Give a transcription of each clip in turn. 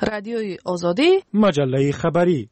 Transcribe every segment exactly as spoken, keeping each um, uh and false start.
رادیوی آزادی، مجله خبری.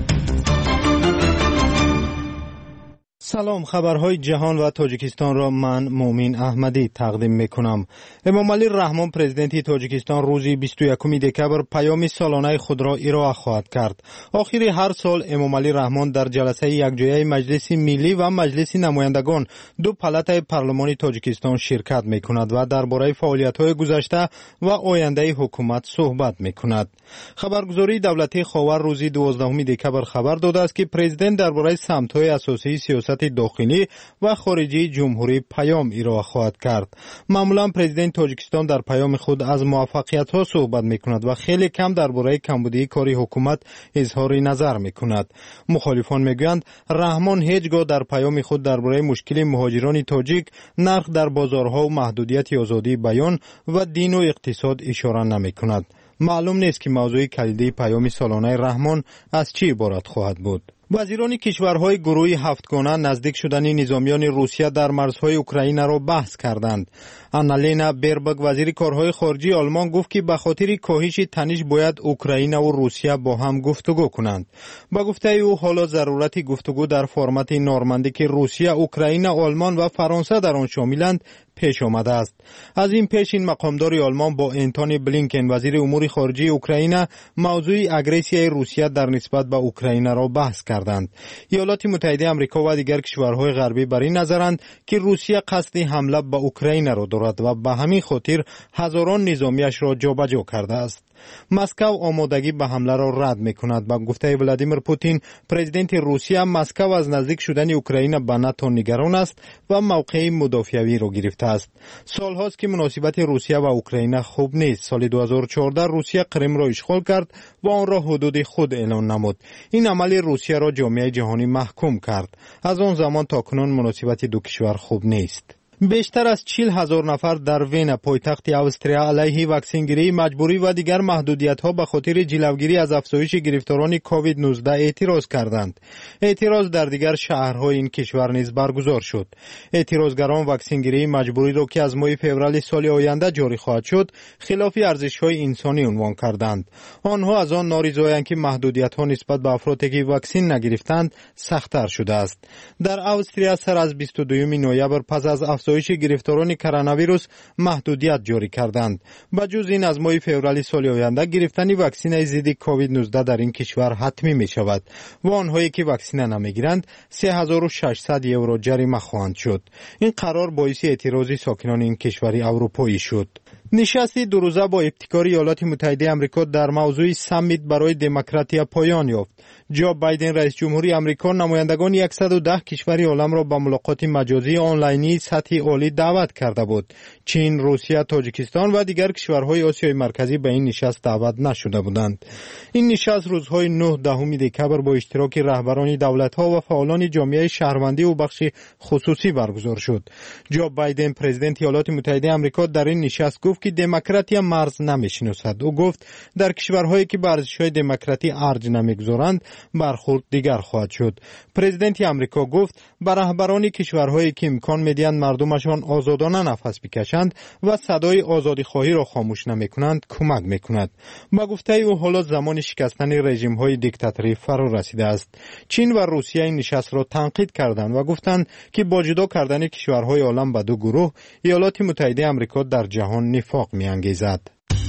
سلام، خبرهای جهان و تاجیکستان را من مومین احمدی تقدیم میکنم. امامعلی رحمان پرزیدنت تاجیکستان روز بیست و یکم دکبر پیام سالانه خود را ارائه خواهد کرد. آخر هر سال امامعلی رحمان در جلسه یکجایی مجلس ملی و مجلس نمایندگان دو پالات پارلمان تاجیکستان شرکت میکند و درباره فعالیت‌های گذشته و آینده حکومت صحبت میکند. خبرگزاری دولتی خاور روز دوازدهم دکبر خبر داده است که پرزیدنت درباره سمت‌های اساسی سیاست داخلی و خارجی جمهوری پیام ارائه خواهد کرد. معمولا پرزیدنت تاجیکستان در پیام خود از موفقیت‌ها صحبت می‌کند و خیلی کم درباره کمبودی کاری حکومت اظهار نظر می‌کند. مخالفان می‌گویند رحمان هیچگاه در پیام خود درباره مشکل مهاجران تاجیک، نرخ در بازارها و محدودیت آزادی بیان و دین و اقتصاد اشاره نمی‌کند. معلوم نیست که موضوع کلیدی پیام سالانه رحمان از چی عبارت خواهد بود. وزیران کشورهای گروه هفتگانه نزدیک شدن نظامیان روسیه در مرزهای اوکراین را بحث کردند. آنالینا برباک وزیر کارهای خارجی آلمان گفت که به خاطر کاهش تنش باید اوکراین و روسیه با هم گفتگو کنند. با گفته او حالا ضرورت گفتگو در فرمت نورماندی که روسیه، اوکراین، آلمان و فرانسه در آن شاملند پیش آمده است. از این پیش این مقامدار آلمان با انتونی بلینکن وزیر امور خارجه اوکراین موضوع اگریسیای روسیه در نسبت به اوکراین را بحث کردند. ایالات متحده آمریکا و دیگر کشورهای غربی بر این نظرند که روسیه قصد حمله به اوکراین را دارد و به همین خاطر هزاران نظامیش را جابجا کرده است. مسکو آمادگی به حمله را رد می‌کند. با گفته ولادیمیر پوتین پرزیدنت روسیه، مسکو از نزدیک شدن اوکراین به ناتو نگران است و موقع مدافعی را گرفته است. سال‌هاست که مناسبت روسیه و اوکراین خوب نیست. سال دو هزار و چهارده روسیه کریم را اشغال کرد و آن را حدود خود اعلان نمود. این عمل روسیه را جامعه جهانی محکوم کرد. از آن زمان تا کنون مناسبت دو کشور خوب نیست. بیشتر از چهل هزار نفر در وین پایتخت استریا علیه واکسینگیری مجبوری و دیگر محدودیت‌ها به خاطر جلوگیری از افزایش گرفتاران کووید نوزده اعتراض کردند. اعتراض در دیگر شهرهای این کشور نیز برگزار شد. اعتراضگران واکسینگیری مجبوری را که از ماه فوریه سال آینده جاری خواهد شد خلاف ارزش‌های انسانی عنوان کردند. آنها از آن نارضایند که محدودیت‌ها نسبت به افرادی که واکسن نگرفتند سخت‌تر شده است. در استریا سر از بیست و دوم نوامبر پس از افزایش گرفتاران کرونا ویروس محدودیت جاری کردند. با جز این از ماه فوریه سال آینده گرفتن واکسن ضد کووید نوزده در این کشور حتمی می شود و آنهایی که واکسن نمیگیرند سه هزار و ششصد یورو جریمه خواهند شد. این قرار باعث اعتراض ساکنان این کشور اروپایی شد. نشست دو روزه با ابتکار ایالات متحده آمریکا در موضوع سمیت برای دموکراسی پایان یافت. جو بایدن رئیس جمهوری آمریکا نمایندگان صد و ده کشور عالم را به ملاقات مجازی آنلاینی سطح عالی دعوت کرده بود. چین، روسیه، تاجیکستان و دیگر کشورهای آسیای مرکزی به این نشست دعوت نشده بودند. این نشست روزهای نه دهم دکبر با اشتراک رهبران دولت‌ها و فعالان جامعه شهروندی و بخش خصوصی برگزار شد. جو بایدن پرزیدنت ایالات متحده آمریکا در این نشست گفت که دموکراسی مرز نمی‌شناسد. او گفت در کشورهایی که به ارزش‌های دموکراسی ارج نمی‌گذارند برخورد دیگر خواهد شد. پرزیدنت آمریکا گفت به رهبران کشورهایی که امکان می‌دهند مردمشان آزادانه نفس بکشند و صدای آزادی‌خواهی را خاموش نمی‌کنند کمک می‌کند. با گفته او حالا زمان شکستن رژیم‌های دیکتاتوری فرا رسیده است. چین و روسیه این نشست را تنقید کردند و گفتند که با جدا کردن کشورهای عالم به دو گروه ایالات متحده آمریکا در جهان نفاق می‌انگیزد.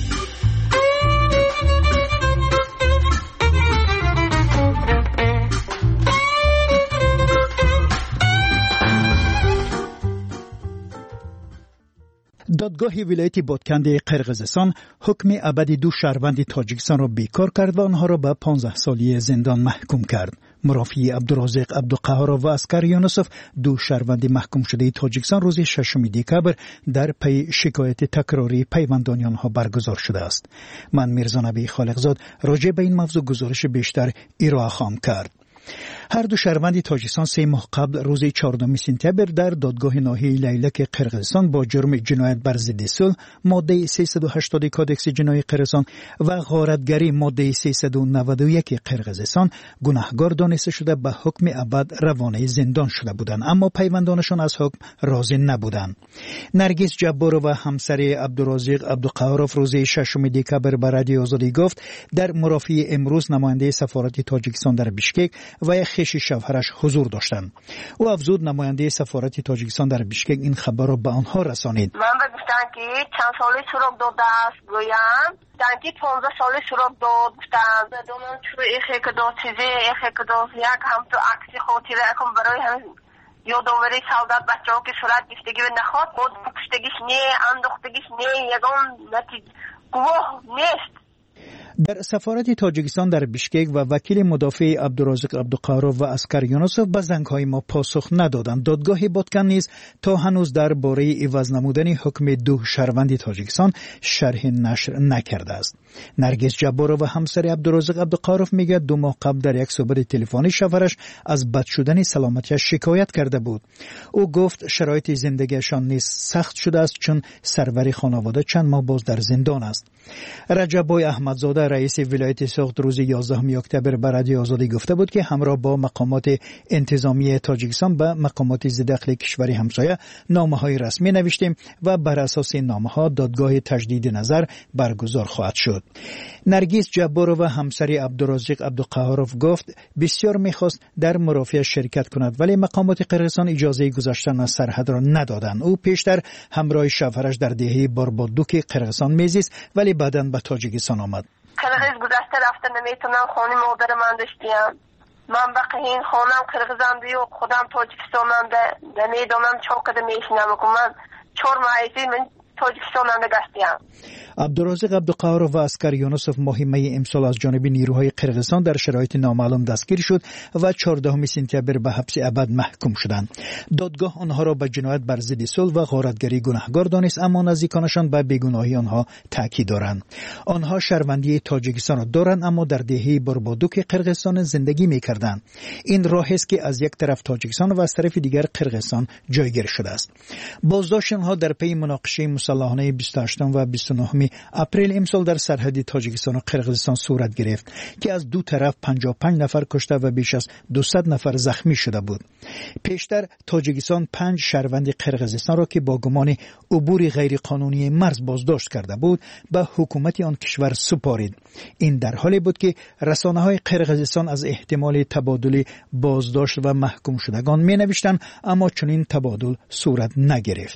دادگاه ولایت بادکنده قرقیزستان حکم ابدی دو شهروند تاجیکستان را بیکار کرد و آنها را به پانزده سالی زندان محکوم کرد. مرافعی عبدالرازق عبدالقهار و اسکر یونسف دو شهروند محکوم شده تاجیکستان روز ششم دکبر در پی شکایت تکراری پیوندانی آنها برگزار شده است. من میرزا نبی خالقزاد راجع به این موضوع گزارش بیشتر ارائه خواهم کرد. هر دو شهروند تاجیکستان سه ماه قبل روز چهاردهم سپتامبر در دادگاه ناحیه لیلک قرقیزستان با جرم جنایت بر ضد صلح ماده سیصد و هشتاد کادکس جنایی قرقیزستان و غارتگری ماده سیصد و نود و یک قرقیزستان گناهکار دانسته شده به حکم ابد روانه زندان شده بودند، اما پیوندانشان از حکم راضی نبودند. نرگس جبار و همسر عبدالرزاق عبدالقهارов روز ششم دکبر به رادیو آزادی گفت در مرافعه امروز نماینده سفارت تاجیکستان در بیشکک و یک خویش شوهرش حضور داشتند. او افزود نماینده سفارت تاجیکستان در بیشکک این خبر را به آنها رسانید. من به گفتن که چند سالی سراغ داده است گویم دانکی پانزده سالی سراغ داد گفتن دونم چرا ایخی که دو چیزی ایخی که دو یک هم تو عکسی خاطره اکم برای هم یادآوری سعادت بچه ها که صورت گفتگی و نخواد خود بکشتگیش نه انداختگیش نه یگان نتیجه گواه نیست. در سفارت تاجیکستان در بیشکک و وکیل مدافع عبدالرزاق عبدالقهارov و اسکر یونسوف به زنگ‌های ما پاسخ ندادند. دادگاه بادکن نیز تا هنوز درباره عوض نمودن حکم دو شهروند تاجیکستان شرح نشر نکرده است. نرگس جبار و همسر عبدالرزاق عبدالقهارov میگوید دو ماه قبل در یک صحبت تلفنی شوهرش از بد شدن سلامتیش شکایت کرده بود. او گفت شرایط زندگیشان نیز سخت شده است چون سرور خانواده چند ماه باز در زندان است. رجبای احمدزاده رئیس ولایت سوخت روز یازدهم اکتبر به رادیو آزادی گفته بود که همراه با مقامات انتظامی تاجیکستان به مقامات ذی‌دخل کشور همسایه نامه‌های رسمی نوشتیم و بر اساس نامه‌ها دادگاه تجدید نظر برگزار خواهد شد. نرگس جبار و همسر عبدالرزاق عبدالقهارov گفت بسیار می‌خواست در مرافعه شرکت کند ولی مقامات قرقیزستان اجازه گذشتن از سرحد را ندادند. او پیشتر همراه شوهرش در دهه باربادوک قرقیزستان میزیست ولی بعداً به تاجیکستان آمد. قرقیز گذشته رفته نمیتونم خانه مادر من داشتیم. من بقیه این خانم قرقیزم دیو خودم تاجیکستانم ده نمیدونم چوکده میشنم که من چهار ماهی من تاجیکستان نگشتیم. عبدالرزاق عبدالقهارov و اسکر یونسوف ماه می امسال از جانب نیروهای قرقیزستان در شرایط نامعلوم دستگیر شد و چهاردهم سپتامبر به حبس ابد محکوم شدند. دادگاه آنها را به جنایت بر ضد صلح و غارتگری گناهکار دانست، اما نزدیکانشان به بیگناهی آنها تاکید دارند. آنها شهروندی تاجیکستان را دارند اما در دهه باربادوک قرقیزستان زندگی می‌کردند. این راه است که از یک طرف تاجیکستان و از طرف دیگر قرقیزستان جایگیر شده است. بازداشت آنها در پی مناقشه مسلحانه بیست و هشتم و بیست و نهم اپریل امسال در سرحد تاجیکستان و قرقیزستان صورت گرفت که از دو طرف پنجاه و پنج نفر کشته و بیش از دویست نفر زخمی شده بود. پیشتر تاجیکستان پنج شهروند قرقیزستان را که با گمان عبور غیرقانونی مرز بازداشت کرده بود به حکومت آن کشور سپارید. این در حالی بود که رسانه‌های قرقیزستان از احتمال تبادل بازداشت و محکوم شدگان می‌نوشتند، اما چنین تبادل صورت نگرفت.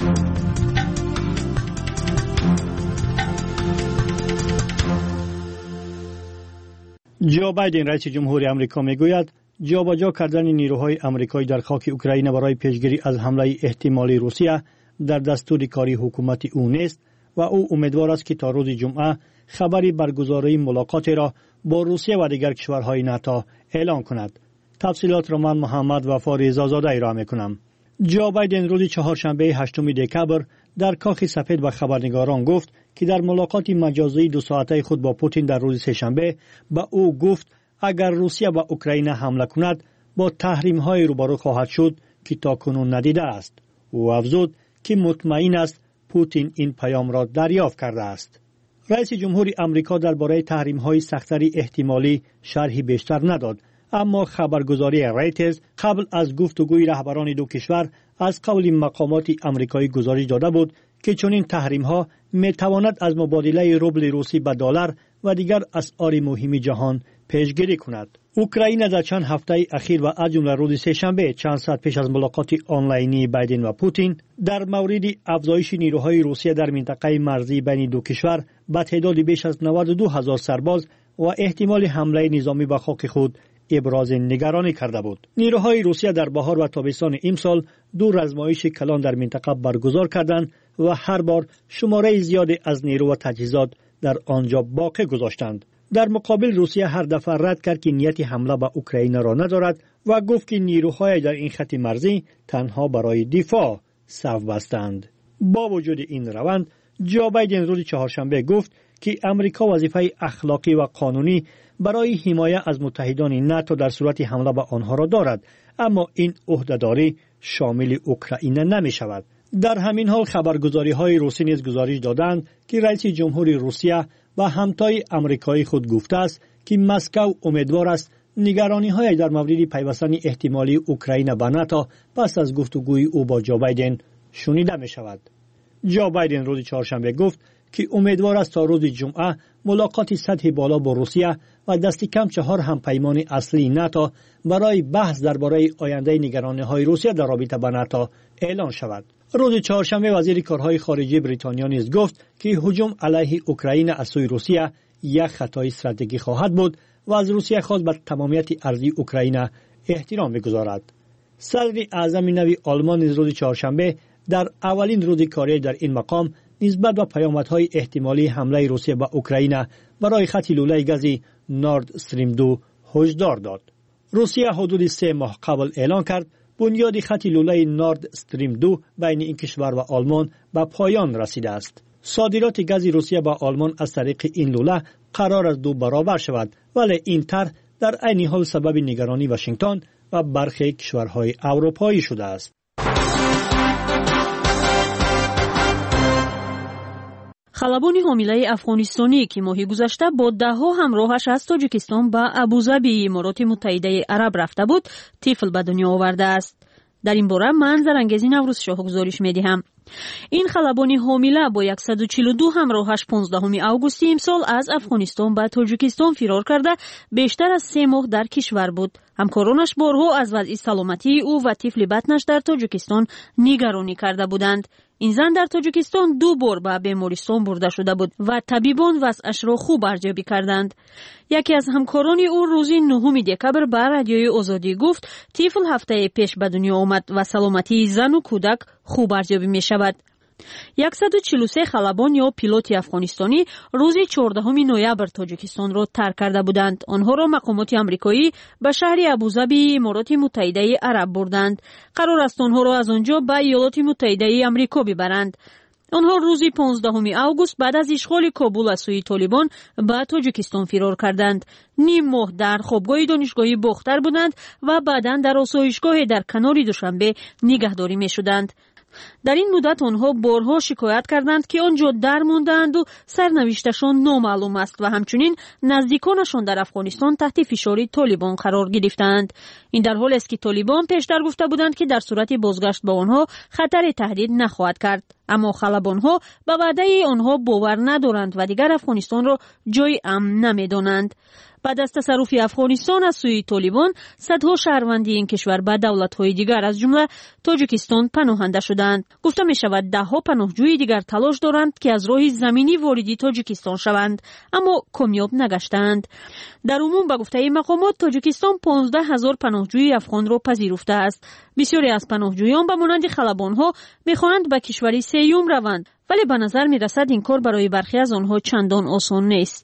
جو بایدن رئیس جمهوری آمریکا میگوید جابجا کردن نیروهای آمریکایی در خاک اوکراین برای پیشگیری از حمله احتمالی روسیه در دستور کاری حکومت او نیست و او امیدوار است که تا روز جمعه خبری برگزاری ملاقات را با روسیه و دیگر کشورهای ناتو اعلام کند. تفصیلات را من محمد وفا رضازاده ارائه میکنم. جو بایدن روز چهارشنبه هشتم دکبر در کاخ سفید به خبرنگاران گفت که در ملاقات مجازی دو ساعته خود با پوتین در روز سه‌شنبه به او گفت اگر روسیه به اوکراین حمله کند با تحریم های روبرو خواهد شد که تاکنون ندیده است. او افزود که مطمئن است پوتین این پیام را دریافت کرده است. رئیس جمهوری آمریکا درباره تحریم های سخت‌تری احتمالی شرحی بیشتر نداد، اما خبرگزاری رایترز قبل از گفتگوی رهبران دو کشور از قول مقامات آمریکایی گزارش داده بود که چنین تحریم ها می تواند از مبادله روبل روسی به دلار و دیگر اسعار مهم جهان پیشگیری کند. اوکراین در چند هفته اخیر و از جمله روز سه‌شنبه چند ساعت پیش از ملاقات آنلاینی بایدن و پوتین در مورد افزایش نیروهای روسیه در منطقه مرزی بین دو کشور به تعداد بیش از نود و دو هزار سرباز و احتمال حمله نظامی به خاک خود ابراز نگرانی کرده بود. نیروهای روسیه در بهار و تابستان امسال دو آزمایش کلان در منطقه برگزار کردند و هر بار شماره زیادی از نیرو و تجهیزات در آنجا باقی گذاشتند. در مقابل روسیه هر دفعه رد کرد که نیت حمله به اوکراین را ندارد و گفت که نیروهای در این خط مرزی تنها برای دفاع صف بستند. با وجود این روند، جو بایدن روز چهارشنبه گفت که امریکا وظیفه اخلاقی و قانونی برای حمایت از متحدان ناتو در صورت حمله به آنها را دارد، اما این عهدهداری شامل اوکراین نمی شود. در همین حال خبرگزاری های روسی نیز گزارش دادند که رئیس جمهور روسیه و همتای آمریکایی خود گفته است که مسکو امیدوار است نگرانی های در مورد پیوستن احتمالی اوکراین به ناتو پس از گفتگوی او با جو بایدن شنیده می شود. جو بایدن روز چهارشنبه گفت که امیدوار است تا روز جمعه ملاقات سطح بالا با روسیه و دست کم چهار همپیمان اصلی ناتو برای بحث درباره آینده نگرانی‌های روسیه در رابطه با ناتو اعلان شود. روز چهارشنبه وزیر کارهای خارجه بریتانیا نیز گفت که هجوم علیه اوکراین از سوی روسیه یک خطای استراتژیکی خواهد بود و از روسیه خواست به تمامیت ارضی اوکراین احترام بگذارد. صدر اعظم نوی آلمان نیز روز چهارشنبه در اولین روز کاری در این مقام نسبت به پیامدهای احتمالی حمله روسیه به اوکراین برای خط لوله گازی نورد استریم دو هشدار داد. روسیه حدود سه ماه قبل اعلان کرد بنیاد خط لوله نورد استریم دو بین این کشور و آلمان به پایان رسیده است. صادرات گاز روسیه به آلمان از طریق این لوله قرار است دو برابر شود، ولی این طرح در عین حال سبب نگرانی واشنگتن و برخی کشورهای اروپایی شده است. خلبانی حامله افغانستانی که ماهی گذشته با ده ها همراهش از تاجیکستان به ابوظبی امارات متحده عرب رفته بود، طفل به دنیا آورده است. در این باره منظر انگیزی نوروز شاه گزارش می‌دهم. این خلبانی حامله با صد و چهل و دو همراهش پانزدهم آگوست امسال از افغانستان به تاجیکستان فرار کرده بیشتر از سه ماه در کشور بود. همکارانش بارها از وضع سلامتی او و طفل بطنش در تاجیکستان نگرانی کرده بودند. این زن در تاجیکستان دو بار به بیمارستان برده شده بود و طبیبان وضعش را خوب ارزیابی کردند. یکی از همکاران او روز نهم دکبر به رادیوی آزادی گفت طفل هفته پیش به دنیا آمد و سلامتی زن و کودک خوب ارزیابی می شود. صد و چهل و سه خلبان یا پیلوت افغانستانی روز چهاردهم نوامبر تاجیکستان را ترک کرده بودند. آنها را مقامات آمریکایی به شهر ابوظبی امارات متحده عرب بردند. قرار است آنها را از آنجا به ایالات متحده آمریکا ببرند. آنها روز پانزدهم آگوست بعد از اشغال کابل از سوی طالبان به تاجیکستان فرار کردند. نیم ماه در خوابگاه دانشگاهی باختر بودند و بعداً در آسایشگاه در کنار دوشنبه نگهداری می شدند. در این مدت آنها بارها شکایت کردند که آنجا در ماندند و سرنوشتشان نامعلوم است و همچنین نزدیکانشان در افغانستان تحت فشار طالبان قرار گرفتند. این در حالی است که طالبان پیشتر گفته بودند که در صورت بازگشت به آنها خطر تهدید نخواهد کرد، اما خلبانها به وعده آنها باور ندارند و دیگر افغانستان را جای امن نمی‌دانند. بعد از تصرف افغانستان از سوی طالبان صدها شهروند این کشور به دولت‌های دیگر از جمله تاجیکستان پناهنده شدند. گفته می شود ده ها پناهجوی دیگر تلاش دارند که از راه زمینی وارد تاجیکستان شوند، اما کامیاب نگشتند. در عموم به گفته مقامات تاجیکستان پانزده هزار پناهجوی افغان را پذیرفته است. بسیاری از پناهجویان به مانند خلبانها می‌خواهند به کشوری سیوم روند، ولی به نظر می‌رسد این کار برای برخی از آنها چندان آسان نیست.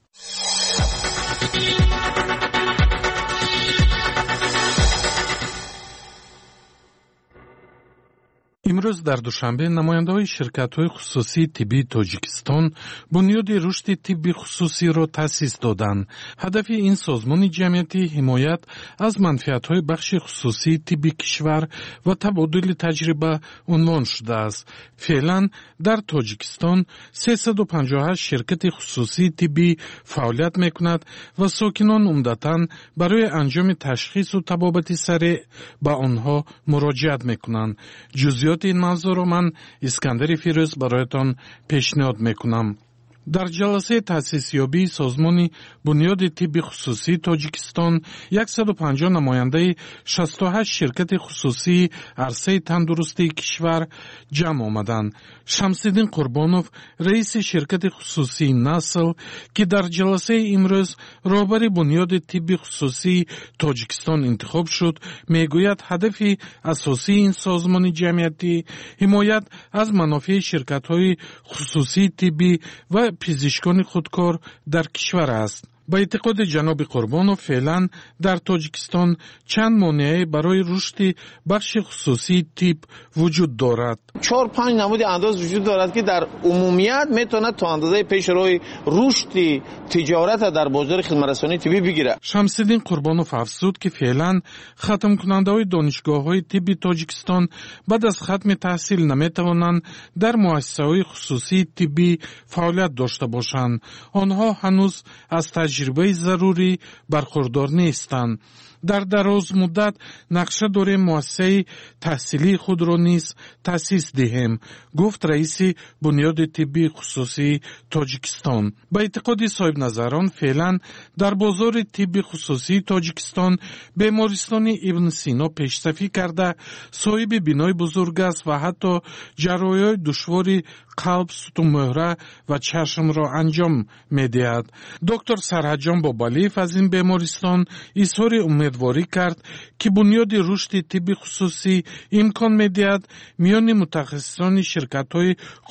امروز در دوشنبه نماینده‌های شرکت‌های خصوصی طبی تاجیکستان بنیاد رشد طب خصوصی را تأسیس دادند. هدف این سازمان جمعیتی حمایت از منفعت‌های بخش خصوصی طبی کشور و تبادل تجربه عنوان شده است. فعلا در تاجیکستان سیصد و پنجاه و هشت شرکت خصوصی طبی فعالیت می‌کند و ساکنان عمدتاً برای انجام تشخیص و طبابت سریع به آنها مراجعت می‌کنند. جزئیات این موضوع را من اسکندر فیروز برایتان پیشنهاد میکنم. در جلسه تأسیس یابی سازمان بنیاد طب خصوصی تاجیکستان صد و پنجاه نماینده شصت و هشت شرکت خصوصی عرصه تندرستی کشور جمع آمدند. شمس‌الدین قربانوف رئیس شرکت خصوصی نسل که در جلسه امروز رهبر بنیاد طب خصوصی تاجیکستان انتخاب شد میگوید هدف اساسی این سازمان جمعیتی حمایت از منافع شرکت‌های خصوصی طبی و پزشکان خودکار در کشور است. با اعتقاد جناب قربانов فعلا در تاجیکستان چند مانعه برای رشد بخش خصوصی تیب وجود دارد. چهار پنج نمود انداز وجود دارد که در عمومیت میتونه تا اندازه پیش روی رشد تجارت در بازار خدمترسانی طبی بگیره. شمس‌الدین قربانов افزود که فعلا ختم کننده های دانشگاه های طبی تاجیکستان بعد از ختم تحصیل نمیتوانند در مؤسسه های خصوصی طبی فعالیت داشته باشند. آنها هنوز از تجربه ضروری برخوردار نیستند. در دراز مدت نقشه داریم مؤسسه تحصیلی خود را نیز تأسیس دهیم، گفت رئیس بنیاد طبی خصوصی تاجیکستان. با اعتقاد صاحب نظران فعلا در بازار طبی خصوصی تاجیکستان بیمارستان ابن سینا پیشرفت کرده صاحب بینای بزرگ است و حتی جراحی دشواری قلب، ستون مهره و چشم را انجام می‌دهد. دکتر سرحجان بابالیف از این بیمارستان اظهار امیدواری کرد که بنیاد رشد طبی خصوصی امکان می‌دهد میان متخصصان شرکت‌های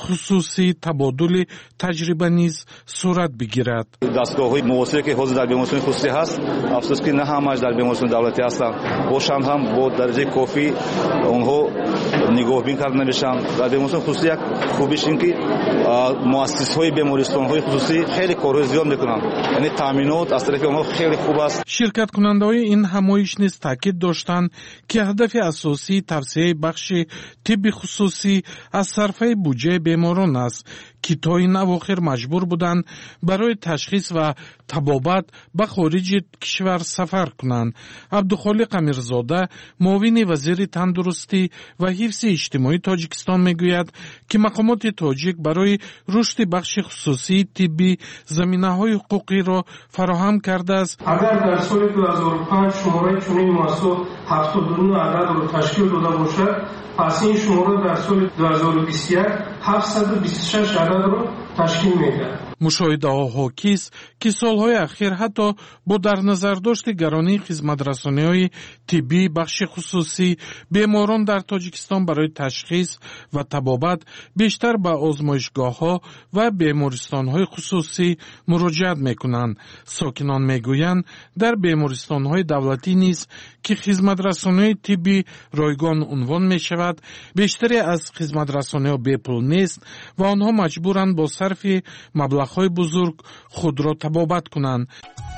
خصوصی تبادل تجربه نیز صورت بگیرد. دستگاه‌های موثری که حاضر در بیمارستان خصوصی هست، افسوس که نه همش در بیمارستان دولتی هستند. باشند هم با درجه کافی اونها نگاهبین کرده نمیشن. در بیمارستان خصوصی یک خوبیش این که مؤسسه‌های بیمارستان‌های خصوصی خیلی کارهای زیاد میکنن، یعنی تامینات از طرف اونها خیلی خوب است. شرکت کننده‌های این همایش نیز تاکید داشتند که هدف اساسی توسعه بخش طب خصوصی از صرفه بودجه بیماران است که تا این اواخر مجبور بودند برای تشخیص و طبابت به خارج کشور سفر کنند. عبدالخالق امیرزاده معاون وزیر تندرستی و حفظ اجتماعی تاجیکستان میگوید که مقامات تاجیک برای رشد بخش خصوصی طبی زمینه‌های حقوقی را فراهم کرده است. اگر در سال دو هزار و پنج شماره چنین مؤسسه هفتاد و نه عدد را تشکیل داده باشد، پس این شماره در سال دو هزار و بیست و یک هفتصد و بیست و شش عدد را تشکیل می‌دهد. مشاهده ها حاکی است که سالهای اخیر حتی با در نظر داشت گرانی خدمت‌رسانی های طبی بخش خصوصی بیماران در تاجیکستان برای تشخیص و طبابت بیشتر به آزمایشگاه ها و بیمارستان های خصوصی مراجعت میکنند. ساکنان میگویند در بیمارستان های دولتی نیز که خدمت‌رسانی های طبی رایگان عنوان می شود، بیشتری از خدمت‌رسانی ها بی پول نیست و آنها مجبورند با صرف مبلغ های بزرگ خود را طبابت کنند.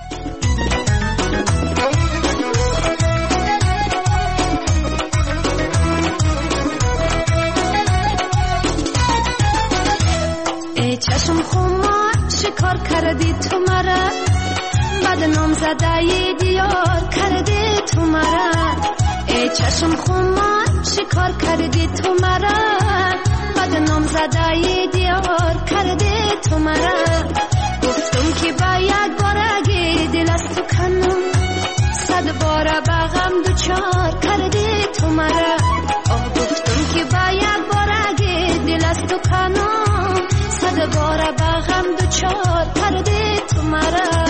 ای چشم خمار شکار کردی تو مرا، بدنام زده دیار کردی تو مرا. ای چشم خمار شکار کردی تو مرا، بدنام زده دیار کردی تو مرا. گفتم که باید بارگی دل از تو کنم، صد بار بغم دوچار کردی تو مرا. آه گفتم که باید بارگی دل از تو کنم، صد بار بغم دوچار کردی تو مرا.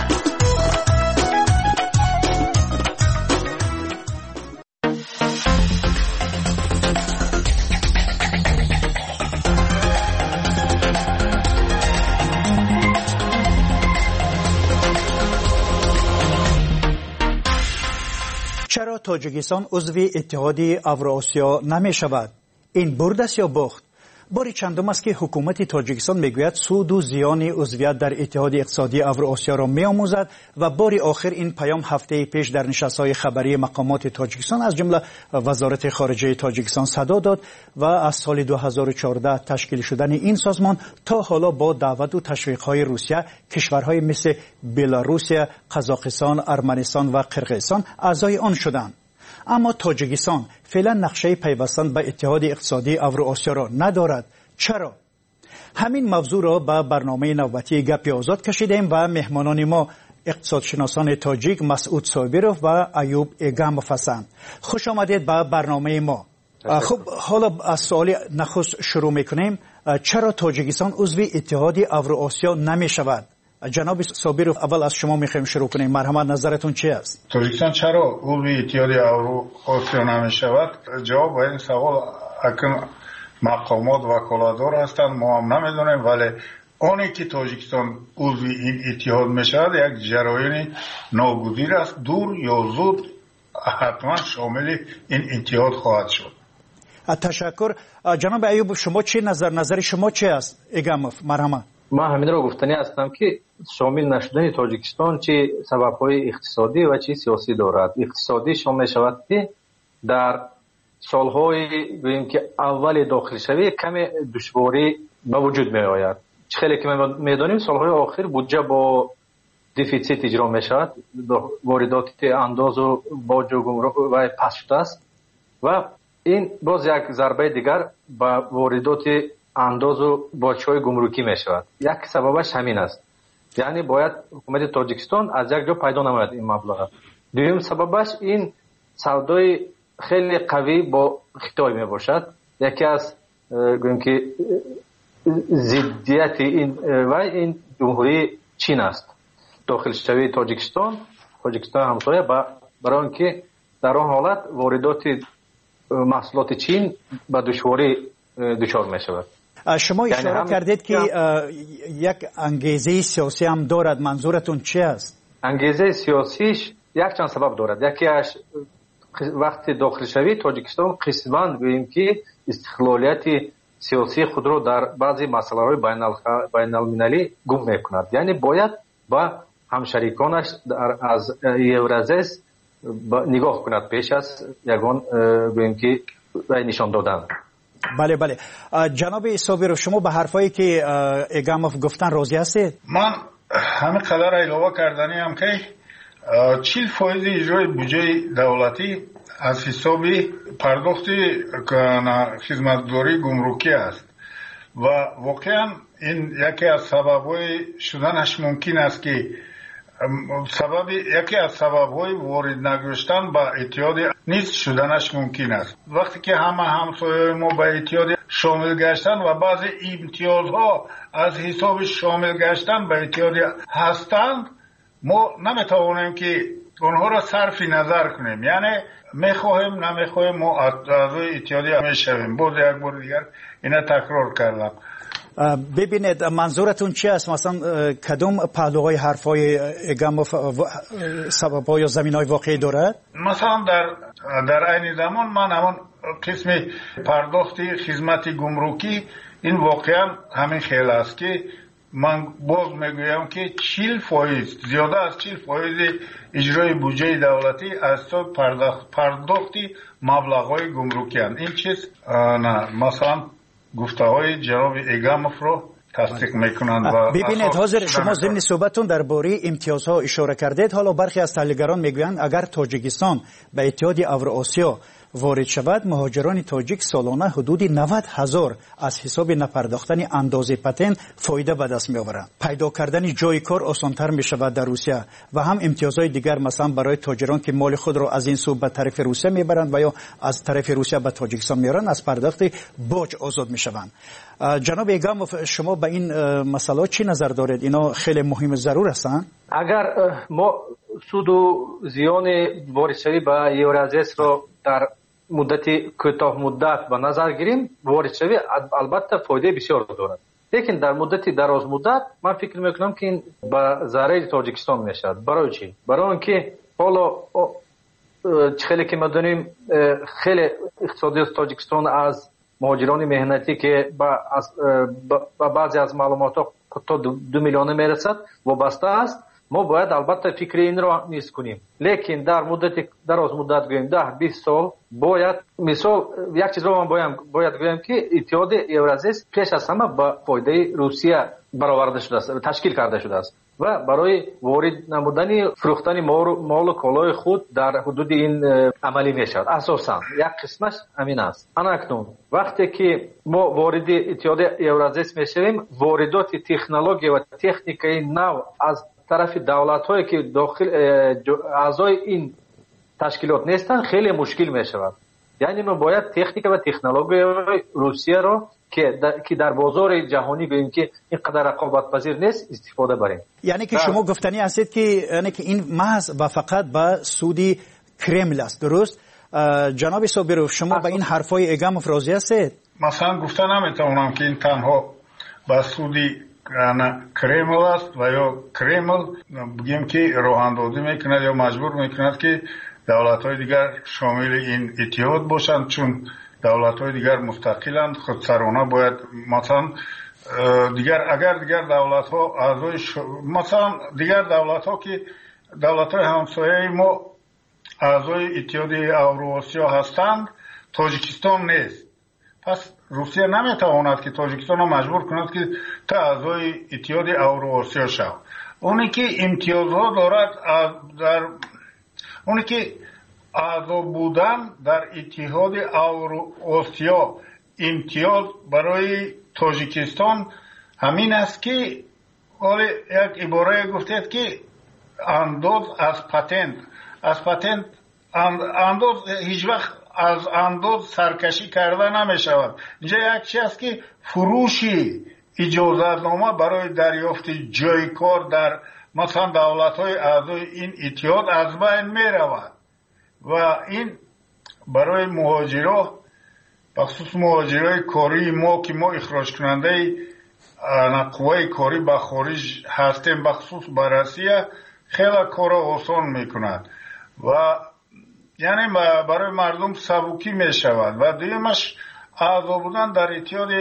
چرا تاجیکستان عضو اتحاد اوراسیا نمی شود؟ این برد است یا باخت؟ باری چندم است که حکومت تاجیکستان میگوید سود و زیان عضویت در اتحاد اقتصادی اوراسیا را میآموزد و باری آخر این پیام هفته پیش در نشست‌های خبری مقامات تاجیکستان از جمله وزارت خارجه تاجیکستان صدا داد و از سال دو هزار و چهارده تشکیل شدن این سازمان تا حالا با دعوت و تشویق‌های روسیه کشورهای مثل بلاروس، قزاقستان، ارمنستان و قرقیزستان اعضای آن شدند. اما تاجیکستان فعلا نقشه پیوستن به اتحاد اقتصادی اوراسیا را ندارد. چرا؟ همین موضوع را به برنامه نوبتی گپ آزاد کشیدیم و مهمانان ما اقتصادشناسان تاجیک مسعود صابروف و ایوب ایگاموف هستند. خوش آمدید به برنامه ما. خب حالا از سوال نخست شروع میکنیم. چرا تاجیکستان عضو اتحاد اوراسیا نمی شود؟ جناب صابروف اول از شما میخوایم شروع کنیم. مرحمت نظرتون چی است؟ تاجیکستان چرا عضو اتحاد اوراسیا نمی شود؟ جواب به این سوال اکنون مقامات وکالتدار هستند، ما هم نمیدونیم، ولی آنی که تاجیکستان عضو این اتحاد میشود یک جریان ناگزیر است، دور یا زود حتما شامل این اتحاد خواهد شد. تشکر. جناب ایوب شما چی نظر نظر شما چی است؟ ایگاموف مرحمت. ما همین را گفتنی هستم که شامل نشدن تاجیکستان چه سبب‌های اقتصادی و چه سیاسی دارد. اقتصادی شامل شود که در سالهای گوییم که اول داخل شوی کم دشواری به وجود می آید. خیلی که ما می‌دانیم سالهای آخر بودجه با دفیسیت اجرا می شود، واردات انداز و باج و گمرک و پس شده است و این باز یک ضربه دیگر به واردات انداز و باج‌های گمرکی می شود. یک سببش همین است، یعنی باید حکومت تاجیکستان از یک جا پیدا نماید این مبلغ. دوم سببش این سودای خیلی قوی با خطای می باشد. یکی از گویم که ضدیت این و این جمهوری چین است. داخل شوی تاجیکستان تاجیکستان همسایه برای اینکه در آن حالت واردات محصولات چین به دشواری دچار می شود. شما اشاره یعنی کردید که یک انگیزه سیاسی هم دارد، منظورتون چی است؟ انگیزه سیاسیش یک چند سبب دارد. یکیش وقتی داخل شوی تاجیکستان قسماً گوییم که استقلالیت سیاسی خود رو در بعضی مسائل بین المللی گم میکند، یعنی باید با همشریکانش از یورازیس نگاه کند پیش از یگان گوییم که نشان دادن. بله بله. جناب صابر شما به حرفایی که ایگاموف گفتن راضی هستید؟ من همین قدر علاوه کردنی هم که چهل فایز اجرای بودجه دولتی از حساب پرداخت خدمتگزاری گمرکی است و واقعا این یکی از سبب‌های شدنش ممکن است که سبب یکی از سبب‌های وارد نگشتن به اتحاد نیست شدنش ممکن است. وقتی که همه همسایه‌های ما به اتحاد شامل گشتن و بعضی امتیازها از حساب شامل گشتن به اتحاد هستند، ما نمیتوانیم که اونها را صرف نظر کنیم، یعنی میخواهیم نمیخواهیم ما اعضای اتحادیه میشویم. باز یک بار دیگر اینا تکرار کردم. ببینید منظورتون چی است؟ مثلا کدوم پهلوهای حرفای ایگاموف سبب‌ها یا زمین‌های واقعی دارد؟ مثلا در در عین زمان من همون قسم پرداخت خدمت گمرکی این واقعا همین خیلی است که من باز میگویم که چهل فایز زیاده از چهل فایز اجرای بودجه دولتی از تو پرداخت پرداختی مبلغ‌های گمرکی هستند. این چیز نه مثلا گفته های جناب ایگاموف رو تصدیق میکنند. و ببینید حاضر شما ضمن صحبتتون درباره امتیازها اشاره کردید. حالا برخی از تحلیلگران میگویند اگر تاجیکستان به اتحاد اوراسیا وارد شود مهاجران تاجیک سالانه حدود نود هزار از حساب نپرداختن اندازه پتن فایده به دست میآورند. پیدا کردن جای کار آسانتر می شود در روسیه و هم امتیازهای دیگر مثلا برای تاجران که مال خود را از این سو به طرف روسیه میبرند و یا از طرف روسیه به تاجیکستان میارند از پرداخت باج آزاد میشوند. جناب ایگاموف شما به این مسئله چی نظر دارید؟ اینا خیلی مهم ضرور هستند. اگر ما سود و زیان واردشوی به یورازیس را در مدت کوتاه مدت به نظر گیریم، واردشوی البته فایده بسیار دارد، لیکن در مدت دراز مدت من فکر میکنم که این به ضرر تاجیکستان میشود. برای چی؟ برای اینکه حالا خیلی که ما دونیم خیلی اقتصادی تاجیکستان از مهاجران مهنتی که با بعضی از معلومات تا دو میلیون میرسد وابسته است. ما باید البته فکر این را نیست کنیم، لیکن در مدت دراز مدت گویم ده بیست سال باید مثال یک چیز را من باید باید گویم که اتحاد یورازیس پیش از همه با فایده روسیه برآورده شده است، تشکیل کرده شده است و برای وارد نمودن فروختن مال و کالای خود در حدود این عملی می شود. اساسا یک قسمش همین است. اکنون وقتی که ما وارد اتحاد یورازیس می شویم، واردات تکنولوژی و تکنیکی نو از طرف دولت هایی که داخل اعضای این تشکیلات نیستن خیلی مشکل می شود. یعنی ما باید تکنیک و تکنولوژی روسیه را که در, که در بازار جهانی گوییم که اینقدر رقابت پذیر نیست استفاده بریم. یعنی که شما گفتنی هستید که یعنی که این محض و فقط به سودی کرمل است، درست؟ جناب صابروف شما به این حرفای ایگاموف راضی هستید؟ مثلا گفتن نمیتونم که این تنها به سودی کремل است و یا کремل بگیم که راه اندازی میکند یا مجبور میکند که دولت های دیگر شامل این اتحاد باشند، چون دولت های دیگر مستقلند، خودسرانه باید مثلا دیگر اگر دیگر دولت ها اعضای ش... مثلا دیگر دولت ها که دولت های همسایه ما اعضای اتحاد اوراسیا هستند، تاجیکستان نیست. پس روسیه نمیتواند که تاجیکستان را مجبور کند که تا اعضای اتحاد اوراسیا شود. اونی که امتیازها دارد در اونی که اعضا بودن در اتحاد اوراسیا امتیاز برای تاجیکستان همین است که ولی یک عباره گفتید که انداز از پتنت از پتنت انداز هیچ وقت از انداز سرکشی کرده نمی شود. اینجا یک چیز است که فروشی اجازتنامه برای دریافت جای کار در مثلا دولت های اعضای این اتحاد از بین می رود و این برای مهاجرا بخصوص مهاجرای کاری ما که ما اخراج کننده قوه کاری به خارج هستیم بخصوص بررسیه خیلی کار آسان میکند و یعنی برای مردم سبکی می شود و دیمش اعضا بودن در اتحاد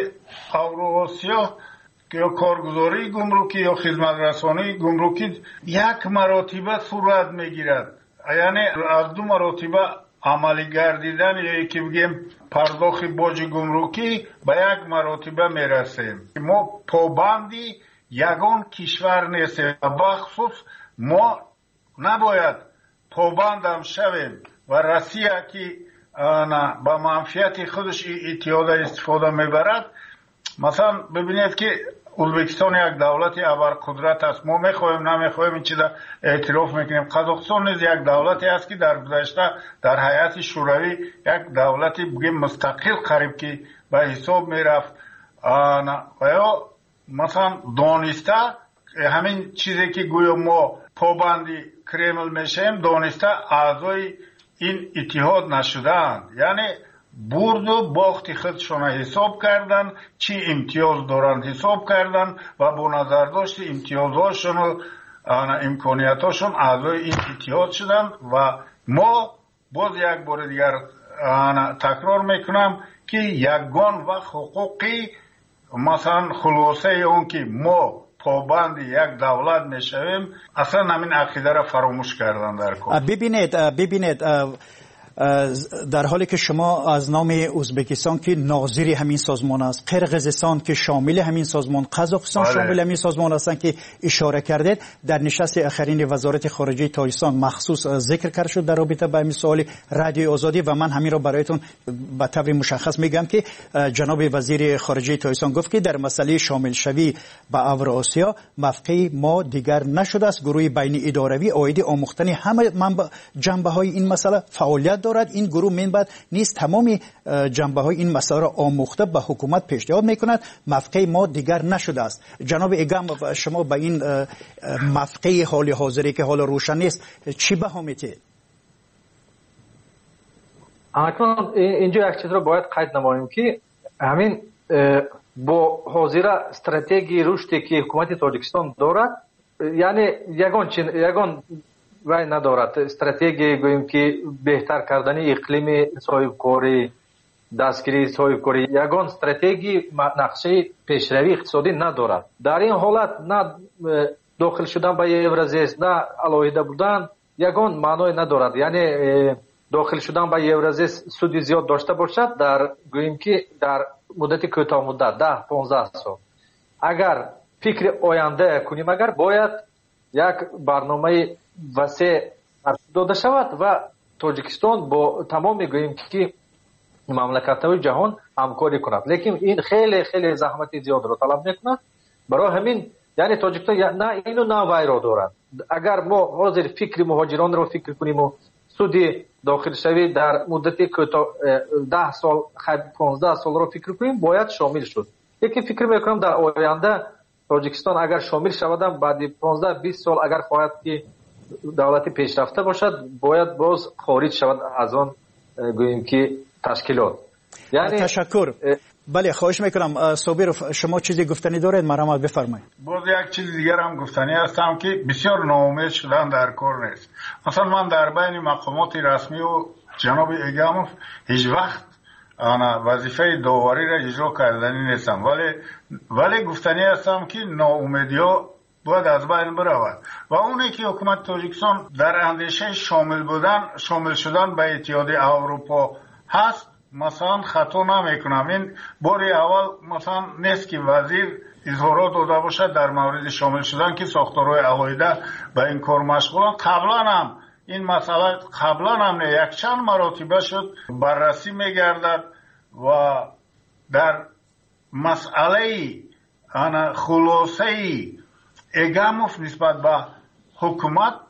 اوراسیا که یا کارگزاری گمرکی یا خدمت رسانی گمرکی یک مراتبه صورت میگیرد، یعنی از دو مراتبه عملی گردیدن یا یکی بگیم پرداخت باج گمرکی به یک مراتبه میرسیم. ما پابندی یگان کشور نیستیم و بخصوص ما نباید پابند هم شویم و روسیه که با منفعت خودش اتحاد استفاده میبرد. مثلا ببینید که ازبکستان یک دولت ابرقدرت است، ما میخوایم نمیخوایم این چیزا اعتراف میکنیم. قزاقستان نیز یک دولتی است که در گذشته در هیئت شوروی یک دولتی بگیم مستقل قریب که به حساب میرفت و یا مثلا دانسته همین چیزی که گویا ما پابندی کرمل میشیم دانسته اعضای این اتحاد نشدند، یعنی برد و باخت خودشون حساب کردن، چی امتیاز دارند حساب کردن و با نظر داشت امتیازهاشون و امکانیتاشون اعضای این اتحاد شدند و ما باز یک بار دیگر تکرار میکنم که یگان و حقوقی مثلا خلاصه اون که ما پابند یک دولت میشویم اصلا همین عقیده را فراموش کردن در کار. ببینید ببینید در حالی که شما از نام ازبکستان که ناظر همین سازمان است، قرقیزستان که شامل همین سازمان، قزاقستان شامل همین سازمان هستند که اشاره کردید، در نشست اخرین وزارت خارجه تاجیکستان مخصوص ذکر کرد شد در رابطه با همین سوال رادیو آزادی و من همین را برایتون به طور مشخص میگم که جناب وزیر خارجه تاجیکستان گفت که در مسئله شامل شوی به اوراسیا موقع ما دیگر نشده است. گروه بین اداروی عاید آموختن همه جنبه های این مسئله فعالیت دارد. این گروه منبعد نیست تمامی جنبه های این مسئله را آموخته به حکومت پیشنهاد میکند. موقع ما دیگر نشده است. جناب ایگم شما به این موقع حال حاضری که حال روشن نیست چی بها میتید؟ اکنون اینجا یک چیز را باید قید نماییم که همین با حاضر استراتژی رشدی که حکومت تاجیکستان دارد، یعنی یگان چین یگان وای ندارد استراتژی گوییم که بهتر کردن اقلیم صاحبکاری، دستگیری صاحبکاری، یگان استراتژی نقشه پیشروی اقتصادی ندارد. در این حالت نه داخل شدن به یورازیس نه علاوه بودن یگان معنی ندارد. یعنی داخل شدن به یورازیس سودی زیاد داشته باشد در گوییم که در مدت کوتاه مدت ده پانزده سال اگر فکر آینده کنیم، اگر باید یک برنامه وسیع داده شود و تاجیکستان با تمام میگوییم که مملکت‌های جهان همکاری کند، لیکن این خیلی خیلی زحمت زیاد را طلب میکند. برای همین یعنی تاجیکستان نه اینو نه وای را دارد. اگر ما حاضر فکر مهاجران را فکر کنیم و سودی داخل شوی در مدت کوتاه ده سال پانزده سال را فکر کنیم باید شامل شد. یکی فکر میکنم در آینده تاجیکستان اگر شامل شود بعد پانزده بیست سال اگر خواهد که دولت پیشرفته باشد باید باز خارج شود از آن گوییم که تشکیلات. یعنی تشکر بله خواهش میکنم صابر شما چیزی گفتنی دارید مرحمت بفرمایید. باز یک چیز دیگر هم گفتنی هستم که بسیار ناامید شدن در کار نیست. مثلا من در بین مقامات رسمی و جناب ایگاموف هیچ وقت انا وظیفه داوری را اجرا کردنی نیستم، ولی ولی گفتنی هستم که ناامیدی ها باید از بین برود و اونی که حکومت تاجیکستان در اندیشه شامل بودن شامل شدن به اتحادیه اروپا هست، مثلا خطا نمیکنم این باری اول مثلا نیست که وزیر اظهارات داده باشد در مورد شامل شدن که ساختارهای عقاید به این کار مشغولن. قبلا هم این مسئله قبلا هم یک چند مراتبه شد بررسی میگردد و در مسئله انا خلاصه ایگاموف نسبت به حکومت